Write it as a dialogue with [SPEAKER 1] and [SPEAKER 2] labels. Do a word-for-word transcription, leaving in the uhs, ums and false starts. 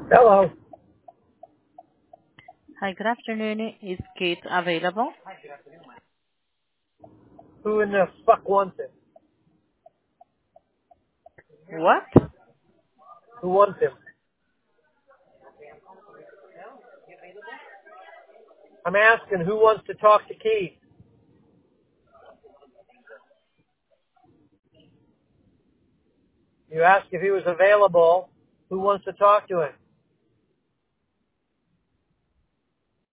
[SPEAKER 1] Hello.
[SPEAKER 2] Hi, good afternoon. Is Kate available?
[SPEAKER 1] Who in the fuck wants him?
[SPEAKER 2] What?
[SPEAKER 1] Who wants him? I'm asking who wants to talk to Keith. You asked if he was available. Who wants to talk to him?